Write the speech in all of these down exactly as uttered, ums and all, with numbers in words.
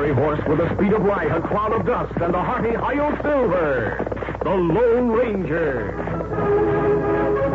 fiery horse with the speed of light, a cloud of dust, and a hearty Hi-Yo Silver, the Lone Ranger.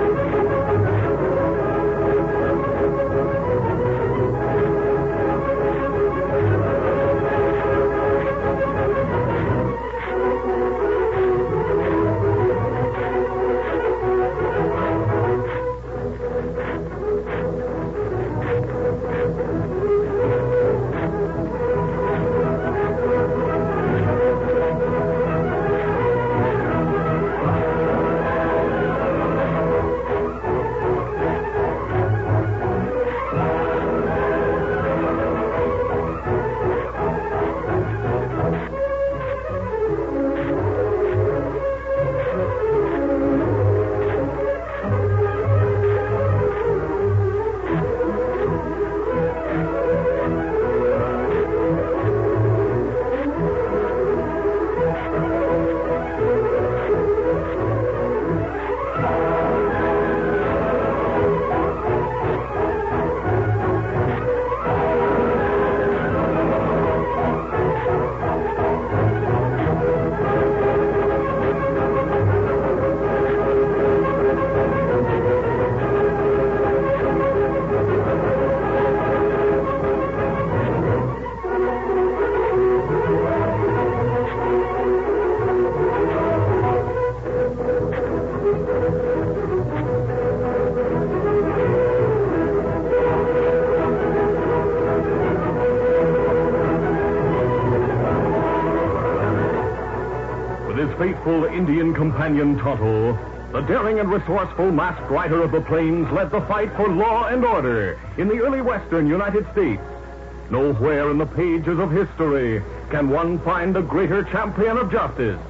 Faithful Indian companion Tonto, the daring and resourceful masked rider of the plains, led the fight for law and order in the early western United States. Nowhere in the pages of history can one find a greater champion of justice.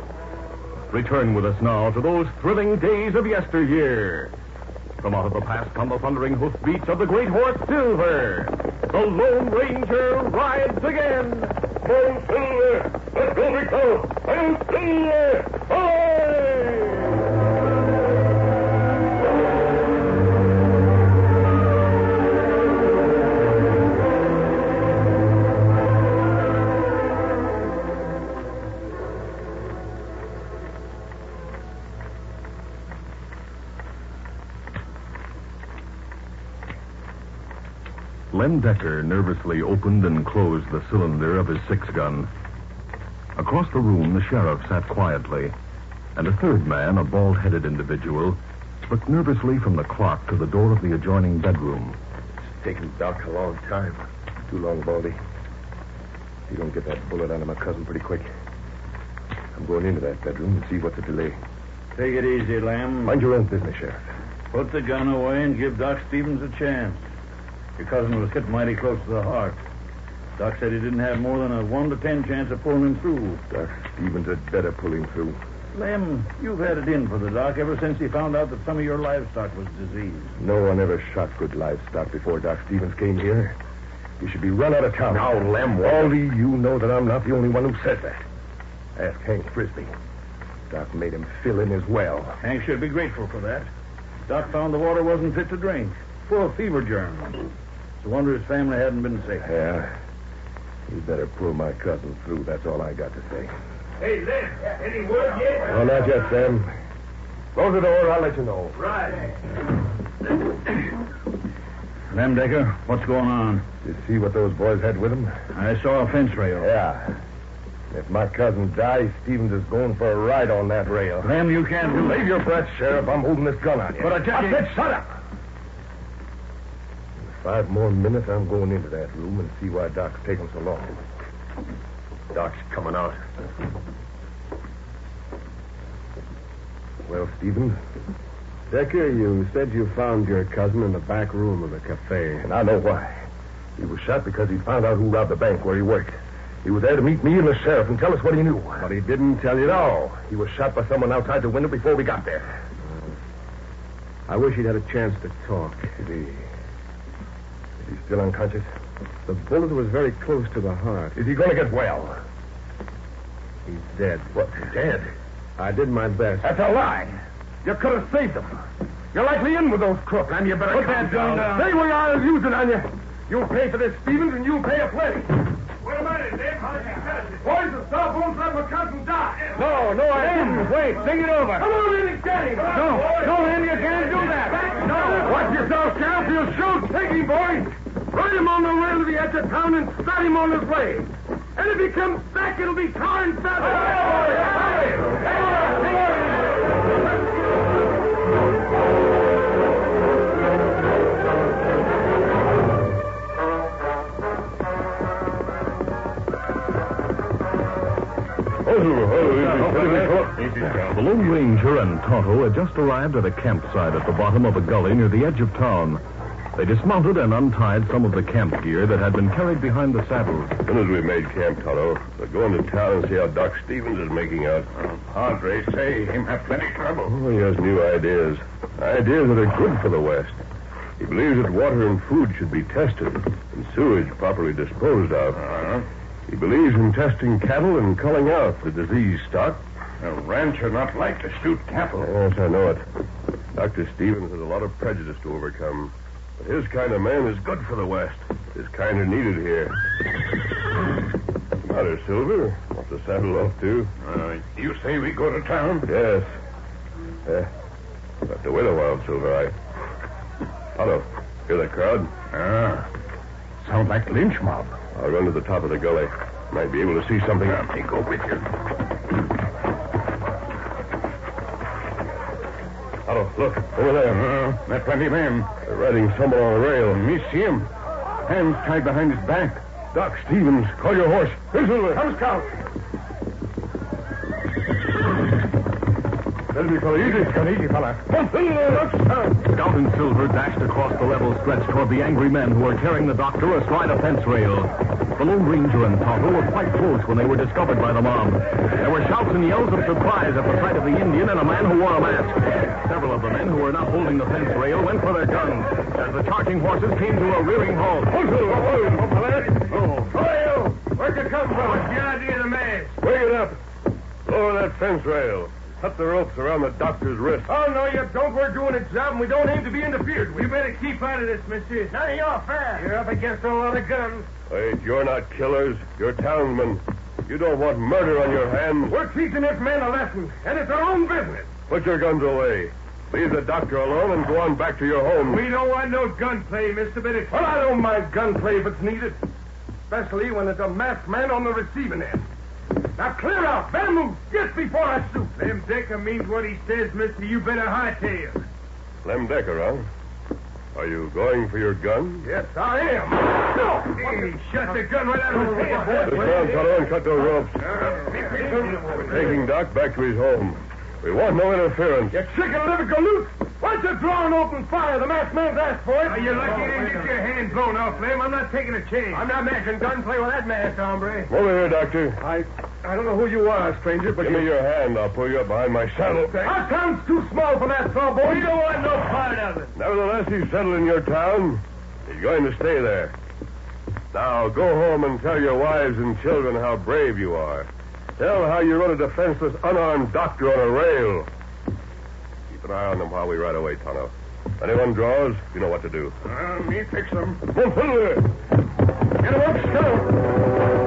Return with us now to those thrilling days of yesteryear. From out of the past come the thundering hoofbeats of the great horse Silver. The Lone Ranger rides again. Go, Silver! Let's go, Rico! Go, Silver! Away! Lem Decker nervously opened and closed the cylinder of his six-gun. Across the room, the sheriff sat quietly, and a third man, a bald-headed individual, looked nervously from the clock to the door of the adjoining bedroom. It's taken Doc a long time. Too long, Baldy. You don't get that bullet out of my cousin pretty quick. I'm going into that bedroom and see what's the delay. Take it easy, Lem. Mind your own business, Sheriff. Put the gun away and give Doc Stevens a chance. Your cousin was hit mighty close to the heart. Doc said he didn't have more than a one to ten chance of pulling him through. Doc Stevens had better pull him through. Lem, you've had it in for the Doc ever since he found out that some of your livestock was diseased. No one ever shot good livestock before Doc Stevens came here. You should be run out of town. Now, Lem, Baldy, you know that I'm not the only one who says that. Ask Hank Frisbee. Doc made him fill in his well. Hank should be grateful for that. Doc found the water wasn't fit to drink, full of fever germs. It's a wonder his family hadn't been sick. Yeah. You better pull my cousin through. That's all I got to say. Hey, Lem, any word yet? No, not yet, Sam. Close the door. I'll let you know. Right. Lem Decker, what's going on? You see what those boys had with them? I saw a fence rail. Yeah. If my cousin dies, Stevens is going for a ride on that rail. Lem, you can't do Save it. your breath, Sheriff. I'm holding this gun on you. But I tell you... I said shut up! Five more minutes, I'm going into that room and see why Doc's taking so long. Doc's coming out. Well, Stevens? Decker, you said you found your cousin in the back room of the cafe. And I know why. He was shot because he found out who robbed the bank where he worked. He was there to meet me and the sheriff and tell us what he knew. But he didn't tell you? No. He was shot by someone outside the window before we got there. I wish he'd had a chance to talk. Is he... Is he still unconscious? The bullet was very close to the heart. Is he going to get well? He's dead. What? Dead? I did my best. That's a lie. You could have saved him. You're likely in with those crooks, and you better Put calm that gun down. Stay where you are using on you. You'll pay for this, Stevens, and you'll pay a plenty. Wait a minute. Boys, the Sawbones let my cousin die. No, no, I didn't. Wait, think it over. Come on in and get him. No, no, Lem, you can't do that. No. Watch yourself, Sheriff. You'll shoot. Take him, boys. Ride him on the rail to the edge of town and start him on his way. And if he comes back, it'll be tar and feather. The Lone Ranger and Tonto had just arrived at a campsite at the bottom of a gully near the edge of town. They dismounted and untied some of the camp gear that had been carried behind the saddles. As soon as we made camp, Tonto, we're going to town and see how Doc Stevens is making out. Padre say him have plenty trouble. Oh, he has new ideas. Ideas that are good for the West. He believes that water and food should be tested and sewage properly disposed of. Uh-huh. He believes in testing cattle and culling out the diseased stock. A rancher not like to shoot cattle. Yes, I know it. Doctor Stevens has a lot of prejudice to overcome. But his kind of man is good for the West. His kind are needed here. What's the matter, Silver? Want to saddle off, too? Uh, you say we go to town? Yes. Uh, we'll have to wait a while, Silver. I... Hello. Hear that crowd? Ah. Sound like lynch mob. I'll run to the top of the gully. Might be able to see something. I'll take go with you. Hello, look. Over there. Uh, there plenty of men. They're riding someone on a rail. Me see him. Hands tied behind his back. Doc Stevens, call your horse. Here, Silver. Come, Scout. Steady, fella. Easy. Come easy, fella. Come, Silver. Scout and Silver dashed across the level stretch toward the angry men who were carrying the doctor astride a fence rail. The Lone Ranger and Tonto were quite close when they were discovered by the mob. There were shouts and yells of surprise at the sight of the Indian and a man who wore a mask. Several of the men who were not holding the fence rail went for their guns as the charging horses came to a rearing halt. Oh, Silver. Oh, Oh, you! Where'd you come from? What's the idea of the mask? Bring it up. Lower that fence rail. Cut the ropes around the doctor's wrist. Oh, no, you don't. We're doing a job, and we don't aim to be interfered with. We better keep out of this, mister. None of your affair. You're up against a lot of guns. Wait, you're not killers. You're townsmen. You don't want murder on your hands. We're teaching this man a lesson, and it's our own business. Put your guns away. Leave the doctor alone and go on back to your home. We don't want no gunplay, mister, but it's... Well, I don't mind gunplay if it's needed. Especially when there's a masked man on the receiving end. Now clear out. Better move just before I shoot. Lem Decker means what he says, mister. You better hightail. Lem Decker, huh? Are you going for your gun? Yes, I am. No! Hey, shut the gun right out of his head. Sit down, fellow, and cut those ropes. We're taking Doc back to his home. We want no interference. You chicken liver galoot! Why don't you draw an open fire? The masked man's asked for it. Are you lucky you didn't get your hand blown off, Lem? I'm not taking a chance. I'm not matching gunplay with that masked hombre. Come over here, Doctor. I I don't know who you are, stranger, but Give you... me your hand. I'll pull you up behind my saddle. Our town's too small for that, Sawbones. We don't want no part of it. Nevertheless, he's settled in your town. He's going to stay there. Now, go home and tell your wives and children how brave you are. Tell how you run a defenseless, unarmed doctor on a rail. Keep an eye on them while we ride away, Tonto. If anyone draws, you know what to do. Uh, me fix them. Come on, Silver. Get him up, Scout.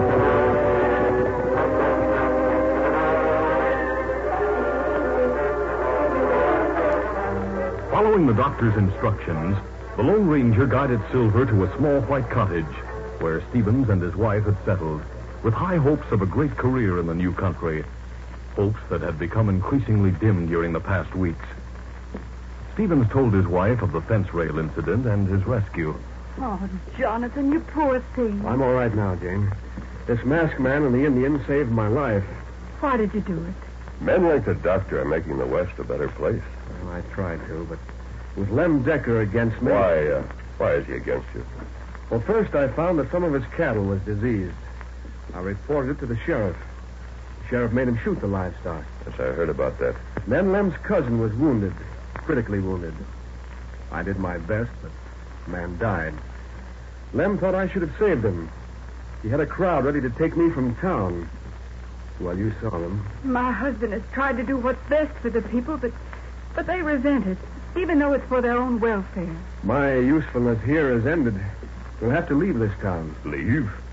Following the doctor's instructions, the Lone Ranger guided Silver to a small white cottage where Stevens and his wife had settled, with high hopes of a great career in the new country, hopes that had become increasingly dim during the past weeks. Stevens told his wife of the fence rail incident and his rescue. Oh, Jonathan, you poor thing. I'm all right now, Jane. This masked man and the Indian saved my life. Why did you do it? Men like the doctor are making the West a better place. Well, I tried to, but with Lem Decker against me... Why, uh, why is he against you? Well, first I found that some of his cattle was diseased. I reported it to the sheriff. The sheriff made him shoot the livestock. Yes, I heard about that. Then Lem's cousin was wounded, critically wounded. I did my best, but the man died. Lem thought I should have saved him. He had a crowd ready to take me from town. Well, you saw them. My husband has tried to do what's best for the people, but but they resent it, even though it's for their own welfare. My usefulness here is ended. We'll have to leave this town. Leave?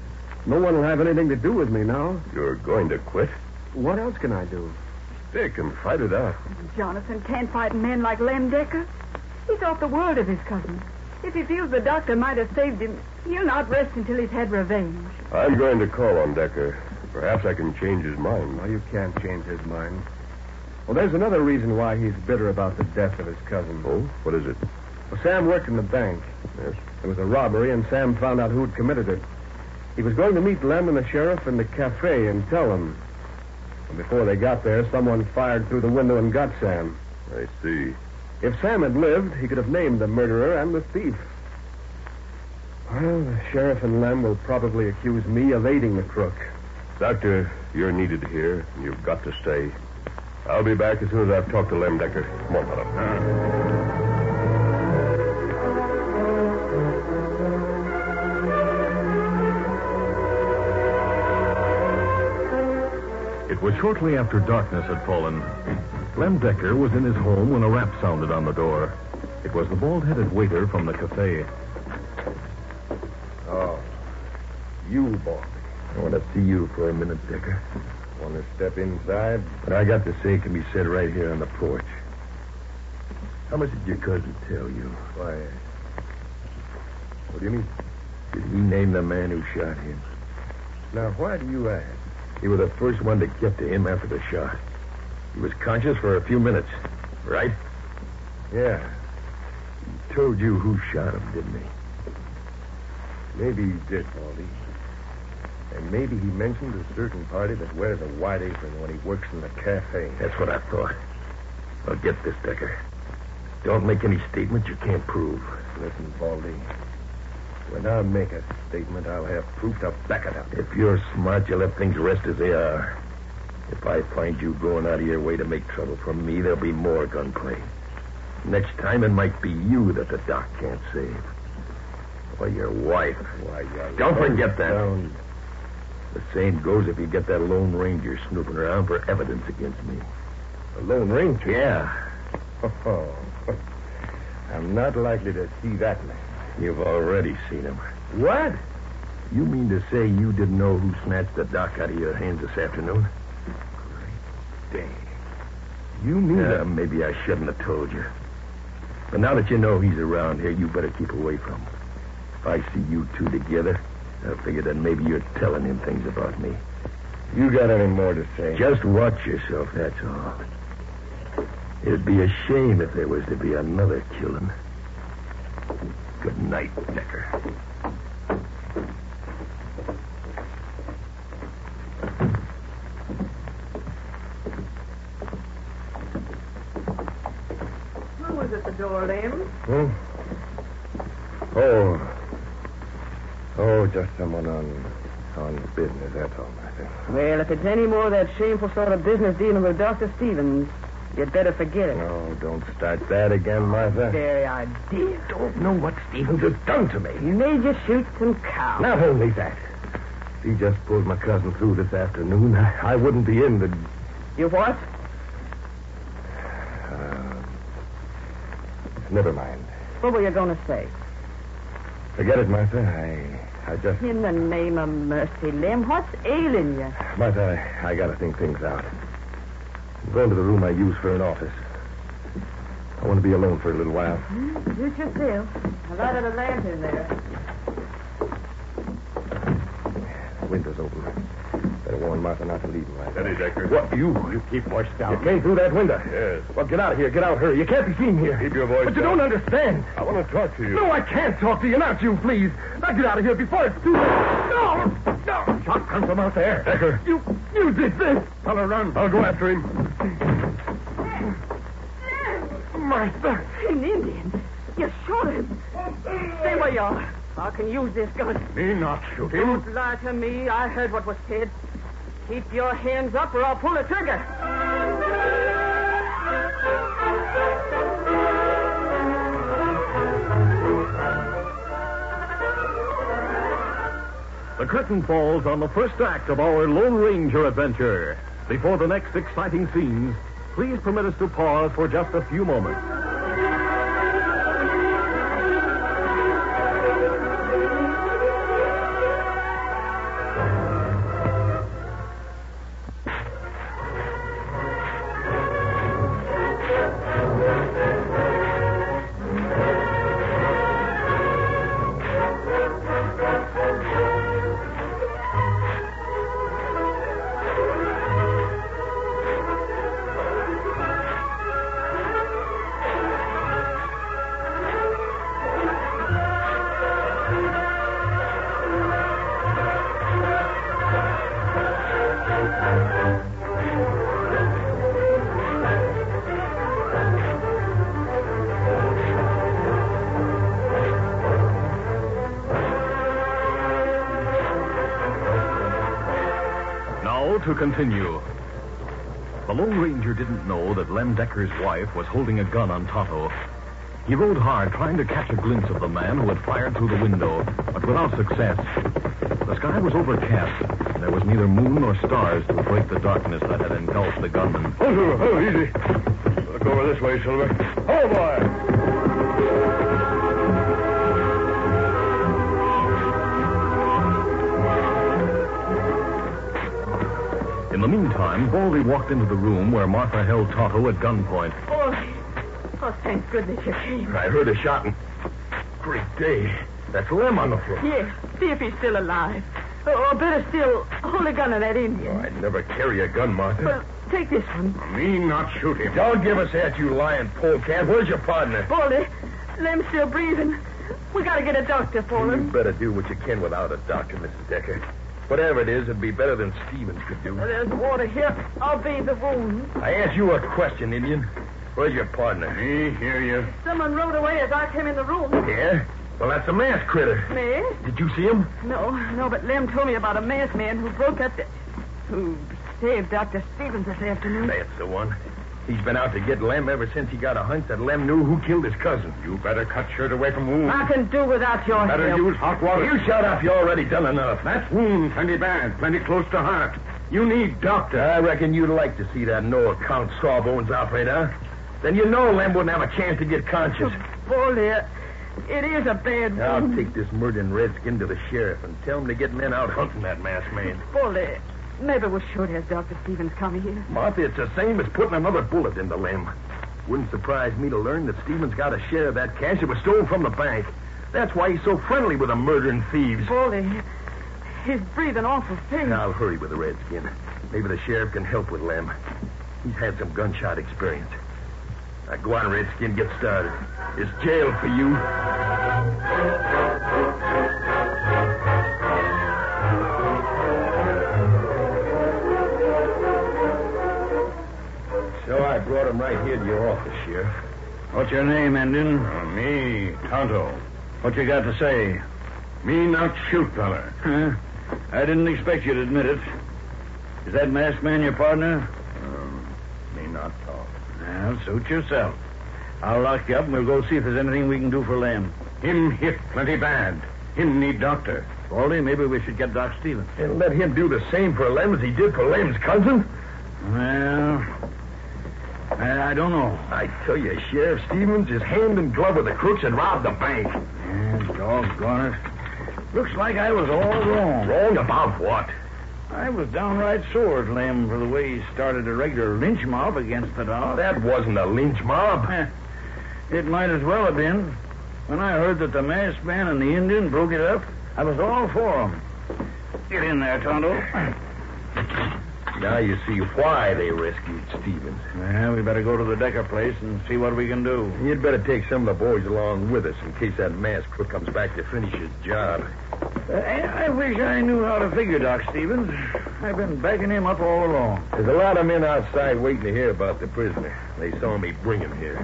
No one will have anything to do with me now. You're going to quit? What else can I do? Stick and fight it out. Jonathan can't fight men like Lem Decker. He thought the world of his cousin. If he feels the doctor might have saved him, he'll not rest until he's had revenge. I'm going to call on Decker. Perhaps I can change his mind. No, you can't change his mind. Well, there's another reason why he's bitter about the death of his cousin. Oh? What is it? Well, Sam worked in the bank. Yes. There was a robbery, and Sam found out who'd committed it. He was going to meet Lem and the sheriff in the cafe and tell them. And before they got there, someone fired through the window and got Sam. I see. If Sam had lived, he could have named the murderer and the thief. Well, the sheriff and Lem will probably accuse me of aiding the crook. Doctor, you're needed here. You've got to stay. I'll be back as soon as I've talked to Lem Decker. Come on, fellow. It was shortly after darkness had fallen. Lem Decker was in his home when a rap sounded on the door. It was the bald-headed waiter from the cafe. Oh, you, Baldy. I want to see you for a minute, Decker. Want to step inside? What I got to say can be said right here on the porch. How much did your cousin tell you? Why? What do you mean? Did he name the man who shot him? Now, why do you ask? You were the first one to get to him after the shot. He was conscious for a few minutes, right? Yeah. He told you who shot him, didn't he? Maybe he did, Baldy. And maybe he mentioned a certain party that wears a white apron when he works in the cafe. That's what I thought. Well, get this, Decker. Don't make any statement you can't prove. Listen, Baldy. When I make a statement, I'll have proof to back it up. If you're smart, you'll let things rest as they are. If I find you going out of your way to make trouble for me, there'll be more gunplay. Next time, it might be you that the doc can't save. Or your wife. Why, you Don't forget that. Down. The same goes if you get that Lone Ranger snooping around for evidence against me. The Lone Ranger? Yeah. Oh, I'm not likely to see that man. You've already seen him. What? You mean to say you didn't know who snatched the doc out of your hands this afternoon? Great day. You mean uh, that... Maybe I shouldn't have told you. But now that you know he's around here, you better keep away from him. If I see you two together, I figure that maybe you're telling him things about me. You got any more to say? Just watch yourself, that's all. It'd be a shame if there was to be another killing. Good night, Decker. Who was at the door, Lem? Hmm? Oh. Oh, just someone on on business, that's all, Martha. Well, if it's any more of that shameful sort of business dealing with Doctor Stevens, you'd better forget it. No, don't start that again, Martha. Very idea. Don't know what Stevens has done to me. He made you shoot some cows. Not only that. If he just pulled my cousin through this afternoon, I, I wouldn't be in the... You what? Uh, never mind. What were you going to say? Forget it, Martha. I, I just... In the name of mercy, Lem, what's ailing you? Martha, I, I got to think things out. I'm going to the room I use for an office. I want to be alone for a little while. Mm, suit yourself. I lighted a lantern there. The window's open. Better warn Martha not to leave him like that. Steady, Decker. What? You? You keep washed down. You came through that window? Yes. Well, get out of here. Get out, hurry. You can't be seen here. Keep your voice But you down. don't understand. I want to talk to you. No, I can't talk to you. Not you, please. Now get out of here before it's too late. No! No! Shot comes from out there. Decker. You, you did this. I'll run. I'll go after him. Martha. An Indian. You shot him. Stay where you are. I can use this gun. Me not shoot him. Don't lie to me. I heard what was said. Keep your hands up or I'll pull the trigger. The curtain falls on the first act of our Lone Ranger adventure. Before the next exciting scenes, please permit us to pause for just a few moments. to continue. The Lone Ranger didn't know that Lem Decker's wife was holding a gun on Tonto. He rode hard, trying to catch a glimpse of the man who had fired through the window, but without success. The sky was overcast, and there was neither moon nor stars to break the darkness that had engulfed the gunman. Oh, Silver, oh, easy. Look over this way, Silver. Oh, boy! In the meantime, Baldy walked into the room where Martha held Tonto at gunpoint. Oh, oh, thank goodness you came. I heard a shot and... Great day. That's Lem on the floor. Yes, see if he's still alive. Or, or better still, hold a gun at that Indian. Oh, I'd never carry a gun, Martha. Well, take this one. Me not shoot him. Don't give us that, you lying polecat. Where's your partner? Baldy, Lem's still breathing. We gotta get a doctor for You him. better do what you can without a doctor, Missus Decker. Whatever it is, it'd be better than Stevens could do. There's water here. I'll bathe the wound. I asked you a question, Indian. Where's your partner? Me hear you. Someone rode away as I came in the room. Yeah? Well, that's a masked critter. Masked? Did you see him? No, no, but Lem told me about a masked man who broke up the... who saved Doctor Stevens this afternoon. That's the one. He's been out to get Lem ever since he got a hunch that Lem knew who killed his cousin. You better cut shirt away from wound. I can do without your Better help. use hot water. You shut up. You already done enough. That wound plenty bad, plenty close to heart. You need doctor. I reckon you'd like to see that no-account Sawbones outfit, huh? Then you know Lem wouldn't have a chance to get conscious. Baldy, it is a bad wound. I'll take this murdering redskin to the sheriff and tell him to get men out hunting that masked man. Baldy, maybe we should have Doctor Stevens come here. Martha, it's the same as putting another bullet into Lem. Wouldn't surprise me to learn that Stevens got a share of that cash that was stolen from the bank. That's why he's so friendly with the murdering thieves. Baldy, he's breathing awful thin. I'll hurry with the redskin. Maybe the sheriff can help with Lem. He's had some gunshot experience. Now, go on, redskin, get started. It's jail for you. So I brought him right here to your office, Sheriff. What's your name, Indian? Uh, me, Tonto. What you got to say? Me not shoot, feller. Huh? I didn't expect you to admit it. Is that masked man your partner? Um, me not talk. Well, suit yourself. I'll lock you up and we'll go see if there's anything we can do for Lem. Him hit plenty bad. Him need doctor. Baldy, maybe we should get Doc Stevens. And let him do the same for Lem as he did for Lem's cousin? Well, I, I don't know. I tell you, Sheriff Stevens is hand in glove with the crooks and robbed the bank. Yeah, doggone it. Looks like I was all wrong. Wrong about what? I was downright sore at Lem for the way he started a regular lynch mob against the dog. That wasn't a lynch mob. Eh, it might as well have been. When I heard that the masked man and the Indian broke it up, I was all for them. Get in there, Tonto. Now you see why they rescued Stevens. Well, we better go to the Decker place and see what we can do. You'd better take some of the boys along with us in case that masked crook comes back to finish his job. Uh, I, I wish I knew how to figure Doc Stevens. I've been backing him up all along. There's a lot of men outside waiting to hear about the prisoner. They saw me bring him here.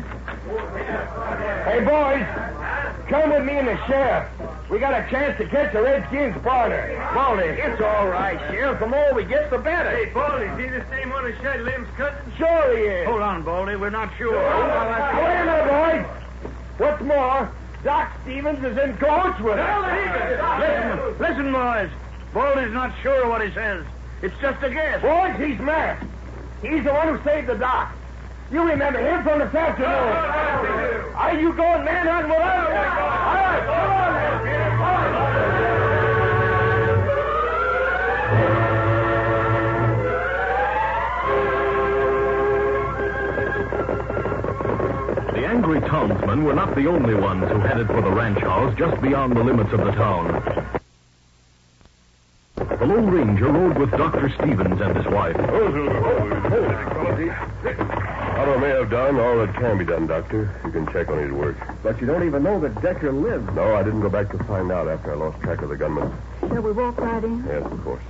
Hey, boys. Come with me and the sheriff. We got a chance to catch the Redskins' partner. Baldy, it's all right, Sheriff. The more we get, the better. Hey, Baldy, is he the same one who shot Lem's cousin? Sure he is. Hold on, Baldy. We're not sure. Wait a minute, boys. What's more, Doc Stevens is in cahoots with us. Listen, listen, boys. Baldy's not sure of what he says. It's just a guess. Boys, he's masked. He's the one who saved the doc. You remember him from this afternoon. Are you going manhunting with us? All right, come on, then. All right. The angry townsmen were not the only ones who headed for the ranch house just beyond the limits of the town. The Lone Ranger rode with Doctor Stevens and his wife. Otto may have done all that can be done, Doctor. You can check on his work. But you don't even know that Decker lives. No, I didn't go back to find out after I lost track of the gunman. Shall we walk right in? Yes, of course.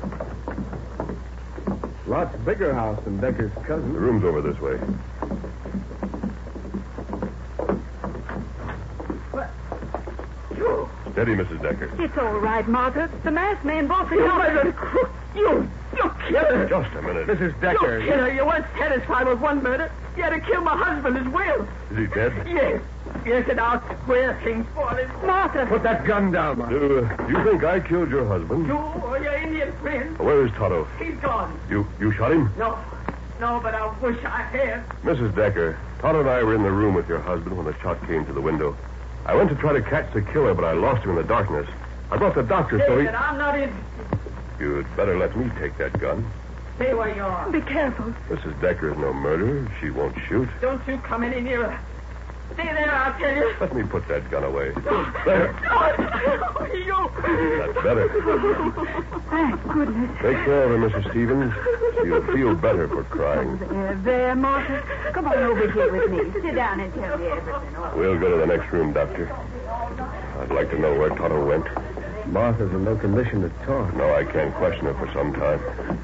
Lots bigger house than Decker's The cousin. room's over this way. Steady, Missus Decker. It's all right, Martha. The masked man brought the You doctor. murdered crook. You, You killer! Just a minute. Missus Decker. You killer! You weren't satisfied with one murder. You had to kill my husband as well. Is he dead? Yes. Yes, and I'll square things for him. Martha! Put that gun down, Martha. Do, uh, you think I killed your husband? You or your Indian friend? Where is Tonto? He's gone. You you shot him? No. No, but I wish I had. Missus Decker, Tonto and I were in the room with your husband when the shot came to the window. I went to try to catch the killer, but I lost him in the darkness. I brought the doctor, so he... David, I'm not interested. You'd better let me take that gun. Stay where you are. Be careful. Missus Decker is no murderer. She won't shoot. Don't you come any nearer. Stay there, I'll tell you. Let me put that gun away. There. Oh, you. That's better. Thank goodness. Take care of her, Missus Stevens. She'll feel better for crying. There, there, Martha. Come on over here with me. Sit down and tell me everything. We'll go to the next room, Doctor. I'd like to know where Tonto went. Martha's in no condition to talk. No, I can't question her for some time.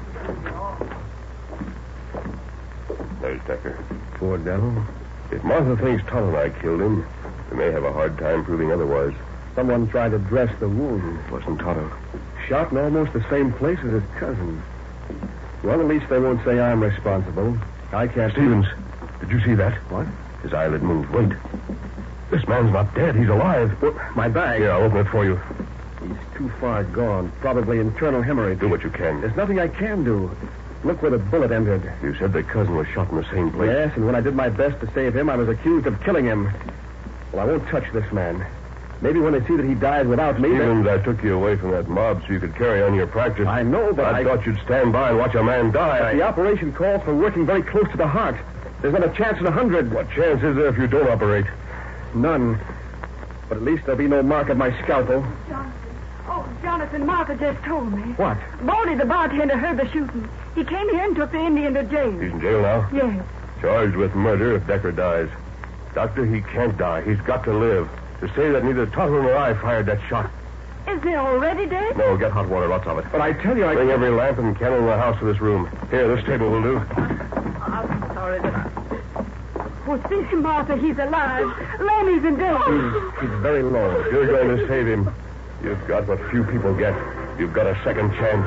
There's Decker. Poor devil. If Martha thinks Tonto and I killed him, we may have a hard time proving otherwise. Someone tried to dress the wound. It wasn't Tonto. Shot in almost the same place as his cousin. Well, at least they won't say I'm responsible. I can't... Stevens, did you see that? What? His eyelid moved. Wait. This man's not dead. He's alive. Well, my bag. Here, I'll open it for you. He's too far gone. Probably internal hemorrhage. Do what you can. There's nothing I can do. Look where the bullet entered. You said the cousin was shot in the same place. Yes, and when I did my best to save him, I was accused of killing him. Well, I won't touch this man. Maybe when they see that he died without me... Stevens, I took you away from that mob so you could carry on your practice. I know, but I... I... thought you'd stand by and watch a man die. The operation calls for working very close to the heart. There's not a chance in a hundred. What chance is there if you don't operate? None. But at least there'll be no mark of my scalpel. Jonathan. Oh, Jonathan, Martha just told me. What? Baldy, the bartender, heard the shooting. He came here and took the Indian to jail. He's in jail now? Yes. Charged with murder if Decker dies. Doctor, he can't die. He's got to live. To say that neither Tonto nor I fired that shot. Is he already dead? No, get hot water, lots of it. But I tell you, I... Bring every lamp and candle in the house to this room. Here, this table will do. I'm sorry that I... Oh, see, Martha, he's alive. Lemmy's in death. He's, he's very low. If you're going to save him, you've got what few people get. You've got a second chance.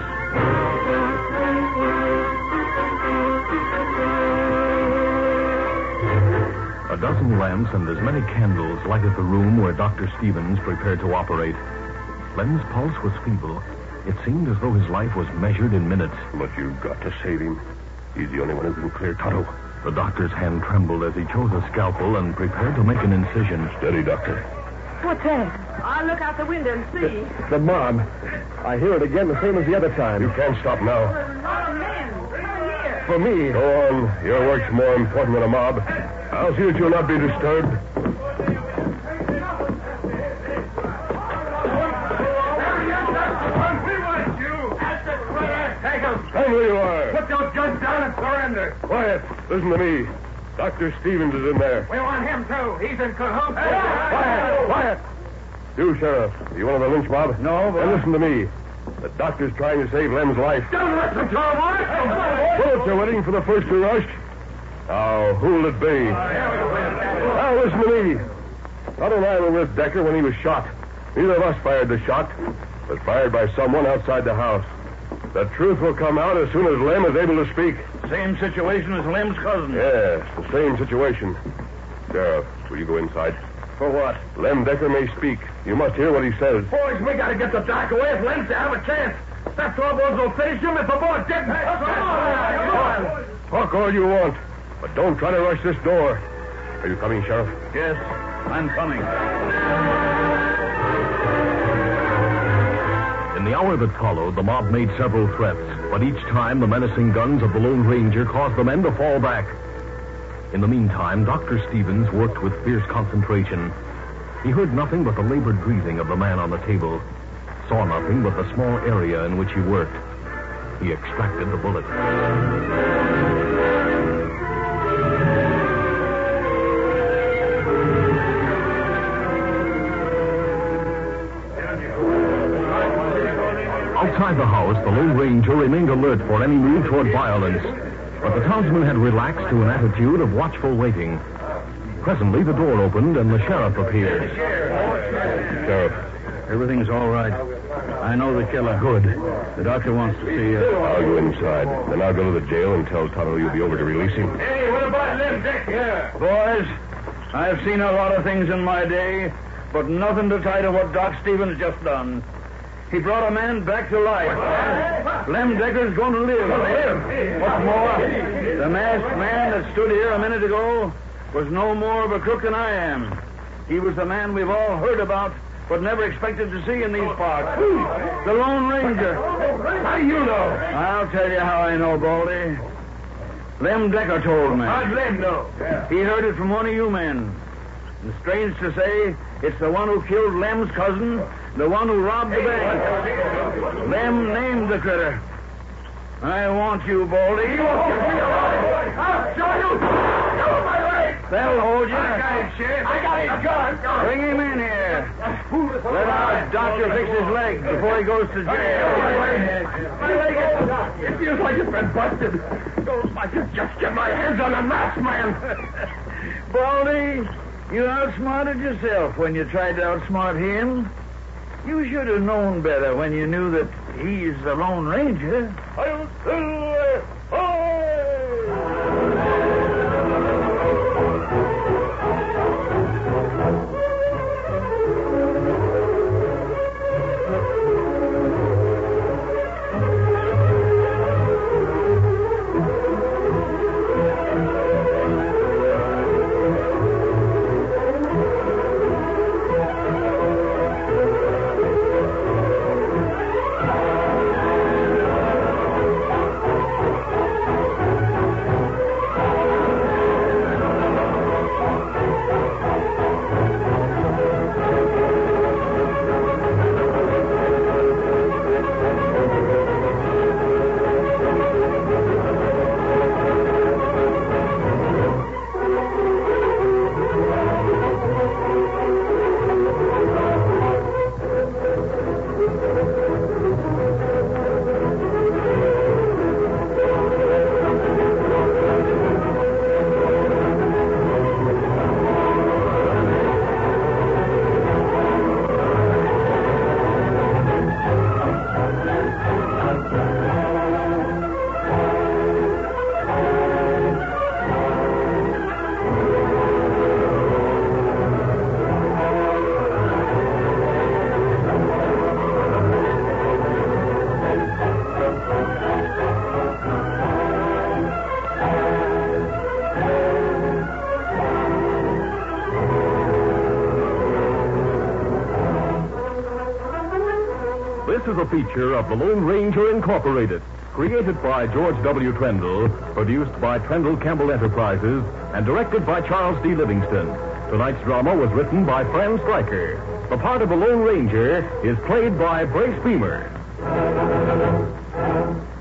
A dozen lamps and as many candles lighted the room where Doctor Stevens prepared to operate. Lem's pulse was feeble. It seemed as though his life was measured in minutes. But you've got to save him. He's the only one who can clear Tonto. The doctor's hand trembled as he chose a scalpel and prepared to make an incision. Steady, Doctor. What's that? I'll look out the window and see. The mob. I hear it again the same as the other time. You can't stop now. A lot of men. Come here. For me. Go on. Your work's more important than a mob. I'll see that you'll not be disturbed. Stand where you are. Put those guns down and surrender. Quiet. Listen to me. Doctor Stevens is in there. We want him, too. He's in cahoots. Quiet. Quiet. You, Sheriff. You one of the lynch mob? No, but... Then listen to me. The doctor's trying to save Lem's life. Don't listen to him, boy. Bullets are waiting for the first to rush. Now, who'll it be? Now, listen to me. Tonto and I were with Decker when he was shot. Neither of us fired the shot. It was fired by someone outside the house. The truth will come out as soon as Lem is able to speak. Same situation as Lem's cousin. Yes, the same situation. Sheriff, will you go inside? For what? Lem Decker may speak. You must hear what he says. Boys, we gotta get the doc away if Len's to have a chance. That Thorbold will finish him if the bullet didn't. Come on. Talk all you want, but don't try to rush this door. Are you coming, Sheriff? Yes, I'm coming. In the hour that followed, the mob made several threats, but each time the menacing guns of the Lone Ranger caused the men to fall back. In the meantime, Doctor Stevens worked with fierce concentration. He heard nothing but the labored breathing of the man on the table, saw nothing but the small area in which he worked. He extracted the bullet. Outside the house, the Lone Ranger remained alert for any move toward violence. But the townsman had relaxed to an attitude of watchful waiting. Presently, the door opened and the sheriff appeared. Sheriff. Everything's all right. I know the killer. Good. The doctor wants to see you. I'll go inside. Then I'll go to the jail and tell Tonto you'll be over to release him. Hey, what about Lem Decker? Boys, I've seen a lot of things in my day, but nothing to tie to what Doc Stevens just done. He brought a man back to life. Lem Decker's going to live. What's more, the masked man that stood here a minute ago was no more of a crook than I am. He was the man we've all heard about, but never expected to see in these parts. The Lone Ranger. How do you know? I'll tell you how I know, Baldy. Lem Decker told me. How'd Lem know? He heard it from one of you men. And strange to say, it's the one who killed Lem's cousin, the one who robbed the bank. Lem named the critter. I want you, Baldy. I'll show you. Show my leg. They'll hold you. I got it, Sheriff. I got his gun. Bring him in here. Let our doctor fix his leg before he goes to jail. My leg is... It feels like it's been busted. Oh, I could just get my hands on a masked man. Baldy, you outsmarted yourself when you tried to outsmart him. You should have known better when you knew that he's the Lone Ranger. This is a feature of the Lone Ranger Incorporated, created by George W. Trendle, produced by Trendle Campbell Enterprises, and directed by Charles D. Livingston. Tonight's drama was written by Fran Stryker. The part of the Lone Ranger is played by Brace Beamer.